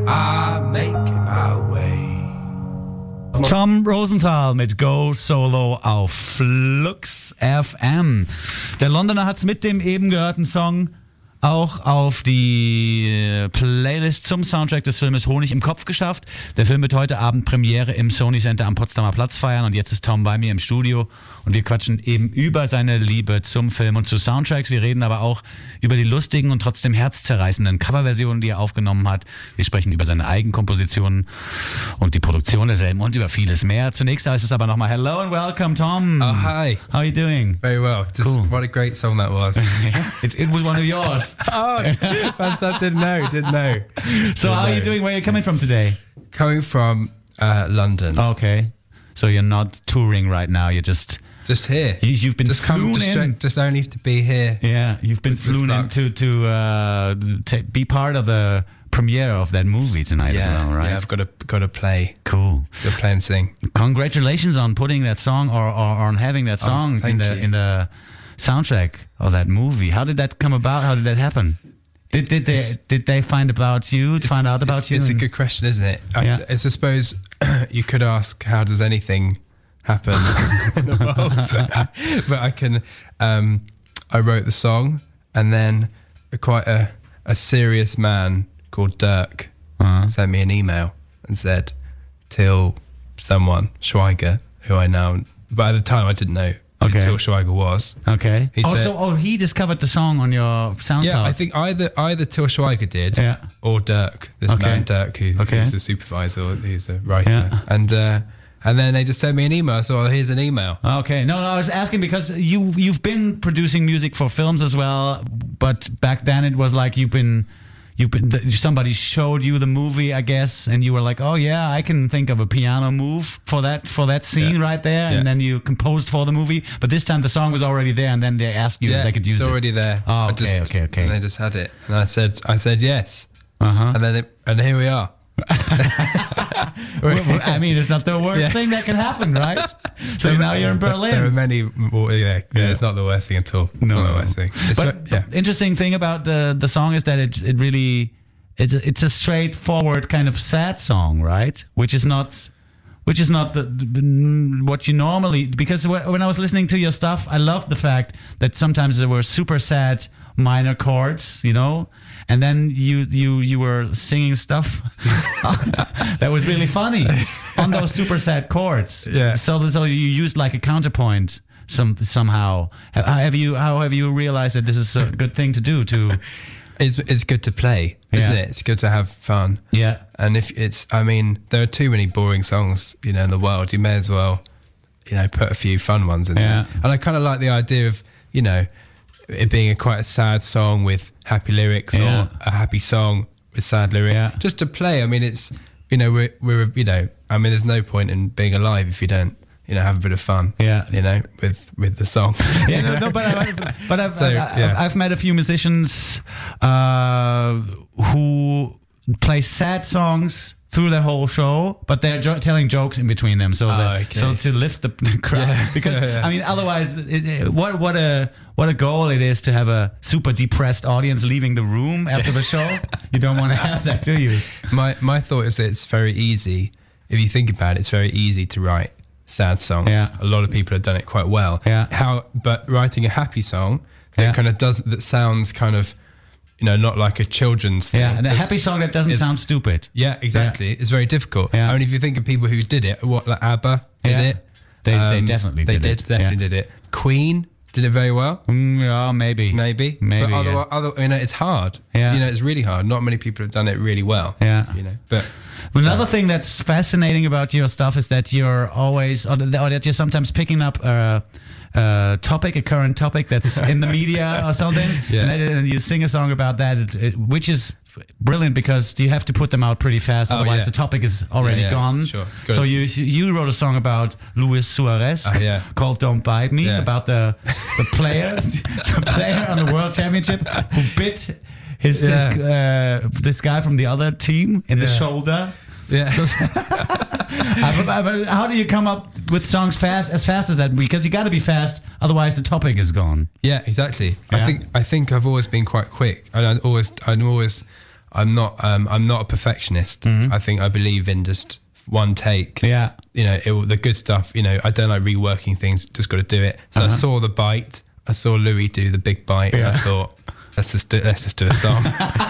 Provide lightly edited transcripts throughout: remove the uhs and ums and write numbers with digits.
I make my way. Tom Rosenthal mit Go Solo auf Flux FM. Der Londoner hat's mit dem eben gehörten Song auch auf die Playlist zum Soundtrack des Filmes Honig im Kopf geschafft. Der Film wird heute Abend Premiere im Sony Center am Potsdamer Platz feiern und jetzt ist Tom bei mir im Studio und wir quatschen eben über seine Liebe zum Film und zu Soundtracks. Wir reden aber auch über die lustigen und trotzdem herzzerreißenden Coverversionen, die er aufgenommen hat. Wir sprechen über seine Eigenkompositionen und die Produktion derselben und über vieles mehr. Zunächst heißt es aber nochmal Hello and welcome, Tom. Oh, hi. How are you doing? Very well. Cool. What a great song that was. It was one of yours. Oh, fantastic. Didn't know. So how are you doing? Where are you coming from today? Coming from London. Okay. So you're not touring right now. You're just here. You've been just flown in. Just only to be here. Yeah, you've been flown in to be part of the premiere of that movie tonight as well, right? Yeah, I've got to play. Cool. Got to play and sing. Congratulations on putting that song or on having that song in the soundtrack of that movie. How did that come about? How did that happen? Did they find out about you? It's a good question, isn't it? I suppose you could ask, how does anything happen in the world? But I can. I wrote the song, and then quite a serious man called Dirk sent me an email and said, "Till someone Schweiger, who I now, but at the time I didn't know." Okay. Till Schweiger was. Okay. He said, he discovered the song on your SoundCloud. Yeah, I think either Till Schweiger did, or Dirk, this man Dirk, who's a supervisor, who's a writer, and then they just sent me an email. So here's an email. Okay, no, I was asking because you've been producing music for films as well, but back then it was like somebody showed you the movie, I guess, and you were like, oh yeah, I can think of a piano move for that scene right there, and then you composed for the movie. But this time the song was already there, and then they asked you if they could use it. It's already there. Oh, okay. And they just had it, and I said yes, and here we are. Well, I mean, it's not the worst thing that can happen, right? So now you're in Berlin. There are many more, it's not the worst thing at all. It's not the worst thing. Interesting thing about the song is that it really it's a straightforward kind of sad song, right? Which is not what you normally, because when I was listening to your stuff, I loved the fact that sometimes there were super sad minor chords, and then you were singing stuff that was really funny on those super sad chords. Yeah. So you used like a counterpoint somehow. How have you realized that this is a good thing to do? It's good to play, isn't it? It's good to have fun. Yeah. And there are too many boring songs, in the world. You may as well, put a few fun ones in there. And I kind of like the idea of, it being quite a sad song with happy lyrics or a happy song with sad lyrics, just to play. I mean, it's we're there's no point in being alive if you don't have a bit of fun. With the song. I've met a few musicians who play sad songs through the whole show, but they're telling jokes in between them, so to lift the crowd. Because I mean, otherwise, what a goal it is to have a super depressed audience leaving the room after the show. You don't want to have that, do you? My thought is that it's very easy. If you think about it, it's very easy to write sad songs. Yeah. A lot of people have done it quite well. Yeah. But writing a happy song that sounds kind of, not like a children's thing. Yeah, and a happy song that doesn't sound stupid. Yeah, exactly. Yeah. It's very difficult. Yeah. I mean, if you think of people who did it, like ABBA did it. They definitely did it. They definitely did it. Queen did it very well. Yeah, maybe. But it's hard. Yeah. It's really hard. Not many people have done it really well. Yeah. But another thing that's fascinating about your stuff is that you're always, or that you're sometimes picking up a current topic that's in the media or something, and you sing a song about that, which is brilliant because you have to put them out pretty fast, otherwise the topic is already gone. Sure. So you wrote a song about Luis Suarez called "Don't Bite Me," about the player on the World Championship who bit this guy from the other team in the shoulder. Yeah. But how do you come up with songs as fast as that? Because you got to be fast, otherwise the topic is gone. Yeah, exactly. Yeah. I think I've always been quite quick, and I'm always I'm not a perfectionist. I think I believe in just one take. Yeah. You know, the good stuff, you know, I don't like reworking things, just got to do it. So I saw The Bite, I saw Louis do the big bite, and I thought, let's just do a song.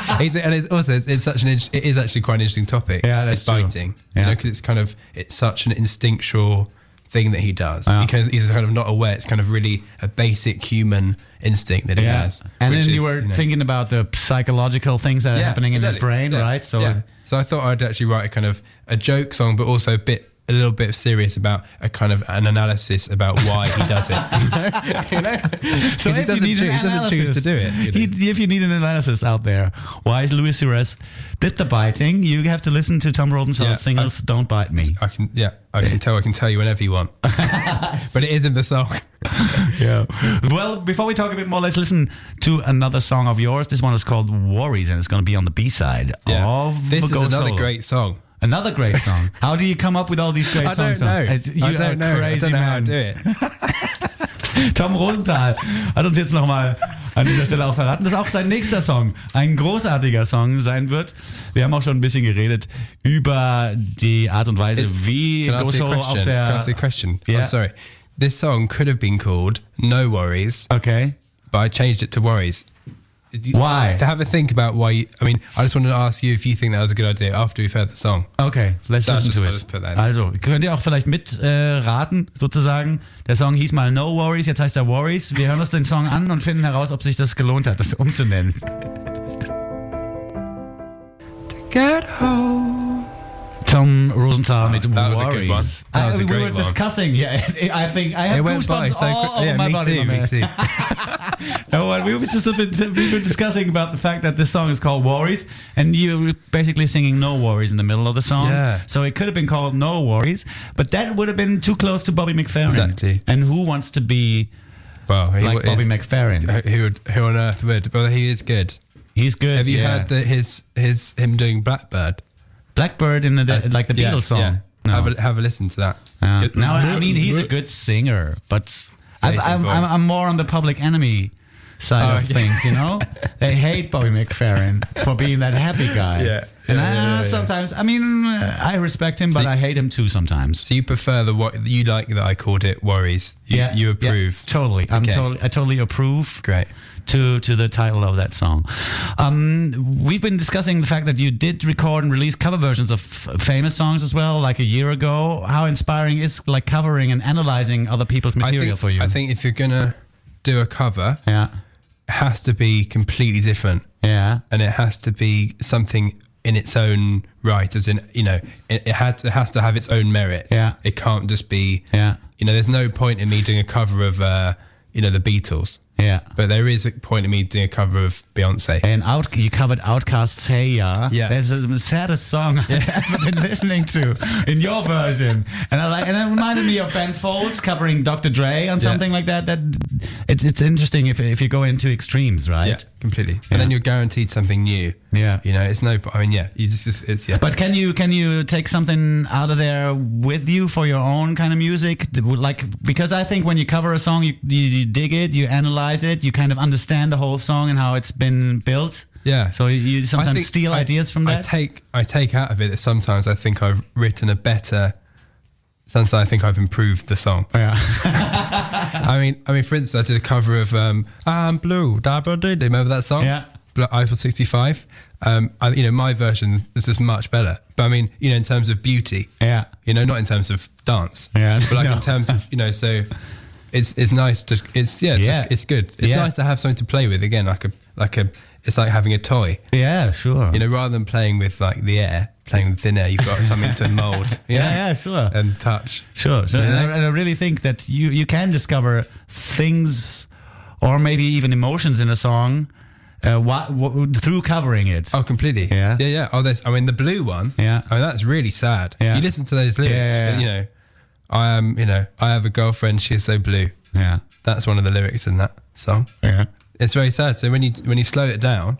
It is actually quite an interesting topic. Yeah, that's it's biting. True. Yeah. You know, because it's such an instinctual thing that he does. Because he's kind of not aware. It's kind of really a basic human instinct that he has. And then you were thinking about the psychological things that are happening in his brain, right? So I thought I'd actually write a joke song, but also a little bit serious about a kind of an analysis about why he does it. You know? So if you need he doesn't choose to do it. You know? If you need an analysis out there, why Louis Suarez did the biting, you have to listen to Tom Rosenthal's singles "Don't Bite Me." I can tell you whenever you want, but it is in the song. Yeah. Well, before we talk a bit more, let's listen to another song of yours. This one is called "Worries," and it's going to be on the B-side of This is Go another Solo. great song. Another great song. How do you come up with all these great songs? I don't know. Crazy I don't know how man. to do it. Tom Rosenthal hat uns jetzt nochmal an dieser Stelle auch verraten, dass auch sein nächster Song ein großartiger Song sein wird. Wir haben auch schon ein bisschen geredet über die Art und Weise, wie Go Solo auf der... Can I ask you a question? Yeah. Oh, sorry. This song could have been called No Worries, Okay. but I changed it to Worries. Why? To have a think about why. I just wanted to ask you if you think that was a good idea after we've heard the song. Okay, let's listen to it. Also, könnt ihr auch vielleicht mit raten, sozusagen. Der Song hieß mal No Worries, jetzt heißt er Worries. Wir hören uns den Song an und finden heraus, ob sich das gelohnt hat, das umzunennen. To get home. Tom Rosenthal mit that was Worries. a good one. That was a great we were discussing. Yeah, I think I have goosebumps all over my body. Me too. No, we were discussing about the fact that this song is called Worries, and you were basically singing No Worries in the middle of the song. Yeah. So it could have been called No Worries, but that would have been too close to Bobby McFerrin. Exactly. And who wants to be like Bobby McFerrin? Who on earth would? Well, he is good. He's good. Have you heard him doing Blackbird? Blackbird in the Beatles song? Yeah. No. Have a listen to that. No, I mean he's a good singer, but I'm more on the Public Enemy side of things, you know. They hate Bobby McFerrin for being that happy guy. Sometimes, I mean, I respect him, but I hate him too sometimes. So you prefer you like that I called it Worries? You approve? Yeah, totally. I totally approve. Great. To the title of that song. We've been discussing the fact that you did record and release cover versions of famous songs as well, like a year ago. How inspiring is like covering and analyzing other people's material for you? I think if you're gonna do a cover, it has to be completely different. Yeah. And it has to be something in its own right, as in, you know, it has to have its own merit. Yeah. It can't just be, you know, there's no point in me doing a cover of, you know, the Beatles. Yeah. But there is a point in me doing a cover of Beyonce. And you covered Outkast's Hey Ya. Yeah. There's the saddest song I've ever been listening to in your version. And it reminded me of Ben Folds covering Dr. Dre on something like that. It's interesting if you go into extremes, right? Yeah, completely. And then you're guaranteed something new. Yeah. You know, it's no, I mean, you it's. But can you take something out of there with you for your own kind of music? Like, because I think when you cover a song, you dig it, you analyze it, you kind of understand the whole song and how it's been built. Yeah. So you sometimes steal ideas from that? I take out of it that sometimes I think I've written a better... Sometimes I think I've improved the song. Yeah. I mean, for instance, I did a cover of I'm Blue, da ba do. Do you remember that song? Yeah. Eiffel 65. You know, my version is just much better. But I mean, you know, in terms of beauty. Yeah. You know, not in terms of dance. Yeah. But like in terms of, you know, so it's nice to it's good. It's nice to have something to play with again, it's like having a toy. Yeah, sure. You know, rather than playing with like the air, playing with thin air, you've got something to mold. Yeah, sure. And touch. Sure. So, and I really think that you can discover things or maybe even emotions in a song through covering it. Oh, completely. Yeah. Oh, the Blue one. Yeah. I mean, that's really sad. Yeah. You listen to those lyrics, but, you know, I have a girlfriend, she's so blue. Yeah. That's one of the lyrics in that song. Yeah. It's very sad. So when you slow it down,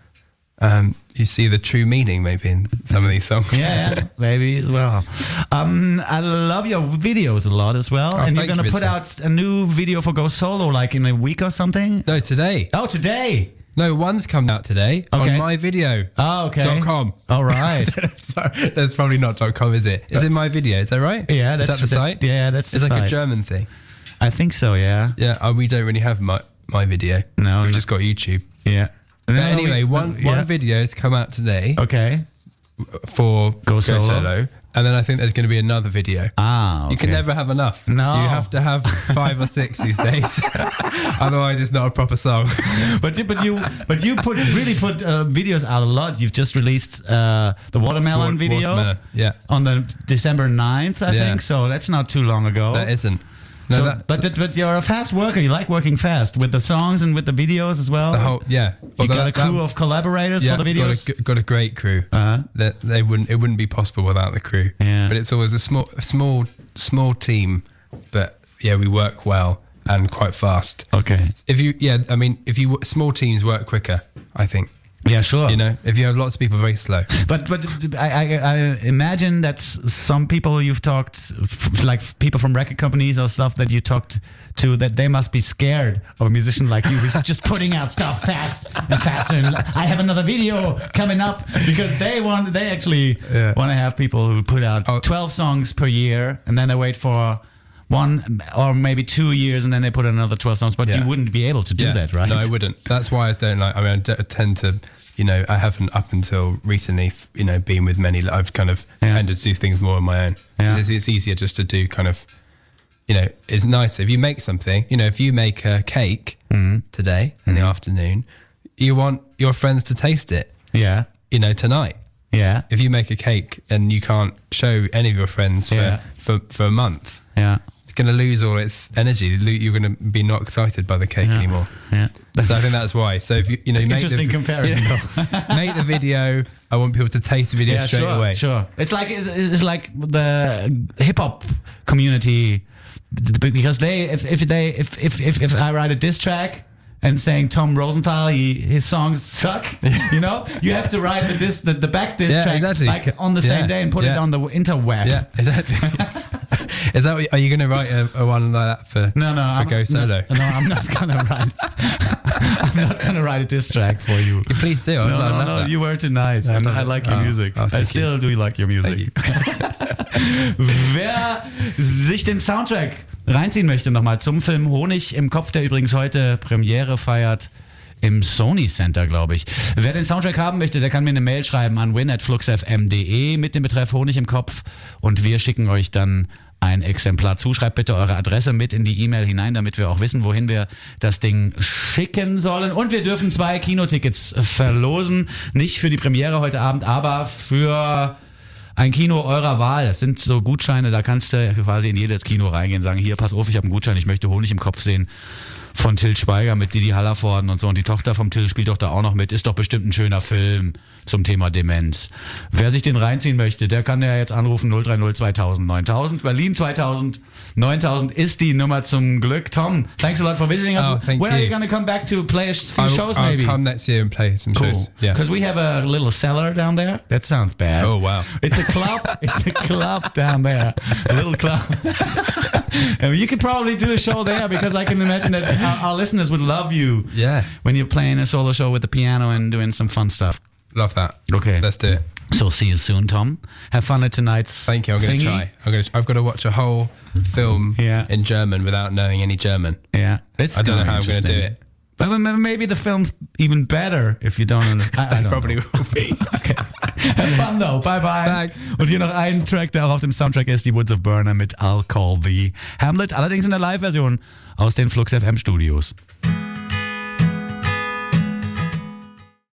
you see the true meaning maybe in some of these songs. Yeah, maybe as well. I love your videos a lot as well. And you're going to put out a new video for Go Solo like in a week or something? No, today. Oh, today. No, one's come out today on myvideo.com. Oh, okay. All right. Sorry, that's probably not .com, is it? Is it my video? Is that right? Yeah, is that the site? Yeah, that's the site. It's like site. a German thing. I think so, yeah. Yeah, we don't really have my video. No. We've just got YouTube. Yeah. But anyway, one video has come out today. Okay. For Go Solo. And then I think there's going to be another video. Okay. You can never have enough. No. You have to have 5 or 6 these days. Otherwise, it's not a proper song. But you put videos out a lot. You've just released the Watermelon video. Watermelon, yeah. On the December 9th, I think. So that's not too long ago. That isn't. No, but you're a fast worker. You like working fast with the songs and with the videos as well. Yeah. You got a crew of collaborators for the videos. Got a great crew. That it wouldn't be possible without the crew. Yeah. But it's always a small team. But yeah, we work well and quite fast. Okay. Small teams work quicker, I think. Yeah, sure. You know, if you have lots of people, very slow. But I imagine that some people you've talked, like people from record companies or stuff that you talked to, that they must be scared of a musician like you who's just putting out stuff fast and faster. And I have another video coming up, because they actually want to have people who put out 12 songs per year, and then they wait for 1 or maybe 2 years, and then they put another 12 songs. But you wouldn't be able to do that, right? No, I wouldn't. That's why I don't like. I mean, I tend to, I haven't up until recently, been with many. I've kind of tended to do things more on my own. Yeah. It's easier just to do kind of, it's nice if you make something. If you make a cake today in the afternoon, you want your friends to taste it. Yeah. Tonight. Yeah. If you make a cake and you can't show any of your friends for a month. Yeah. It's going to lose all its energy. You're going to be not excited by the cake anymore. Yeah. So I think that's why. So if you make interesting comparison. Make the video. I want people to taste the video straight away. Sure. It's like the hip hop community, because if I write a diss track and saying Tom Rosenthal, his songs suck, you have to write the back diss track like on the same day and put it on the interweb. Yeah, exactly. Is that are you going to write a one like that for Go Solo? No, I'm not going to write. I'm not going to write a diss track for you. Please do. No, you were too nice, and I like your music. I still do like your music. Wer sich den Soundtrack reinziehen möchte nochmal zum Film Honig im Kopf, der übrigens heute Premiere feiert im Sony Center, glaube ich. Wer den Soundtrack haben möchte, der kann mir eine Mail schreiben an win@fluxfm.de mit dem Betreff Honig im Kopf, und wir schicken euch dann ein Exemplar zu. Schreibt bitte eure Adresse mit in die E-Mail hinein, damit wir auch wissen, wohin wir das Ding schicken sollen. Und wir dürfen 2 Kinotickets verlosen. Nicht für die Premiere heute Abend, aber für ein Kino eurer Wahl. Das sind so Gutscheine, da kannst du quasi in jedes Kino reingehen und sagen, hier, pass auf, ich habe einen Gutschein, ich möchte Honig im Kopf sehen. Von Till Schweiger mit Didi Hallervorden und so. Und die Tochter vom Till spielt doch da auch noch mit. Ist doch bestimmt ein schöner Film zum Thema Demenz. Wer sich den reinziehen möchte, der kann ja jetzt anrufen 030 2000 9000. Berlin 2000 9000 ist die Nummer zum Glück. Tom, thanks a lot for visiting us. When are you going to come back to play a few shows maybe? I'll come next year and play some shows. Yeah. Because we have a little cellar down there. That sounds bad. Oh, wow. It's a club. It's a club down there. A little club. And you could probably do a show there, because I can imagine that our listeners would love you. Yeah. When you're playing a solo show with the piano and doing some fun stuff. Love that. Okay. Let's do it. So see you soon, Tom. Have fun at tonight's Thank you. I'm going to try. I've got to watch a whole film in German without knowing any German. Yeah. I don't know how I'm going to do it. But maybe the film's even better if you don't understand. I don't Probably know. will be. Okay. Have fun though. Bye bye. Thanks. Und hier noch ein Track, der auch auf dem Soundtrack ist, die Woods of Burner mit I'll Call Thee Hamlet. Allerdings in der Live-Version aus den Flux FM Studios.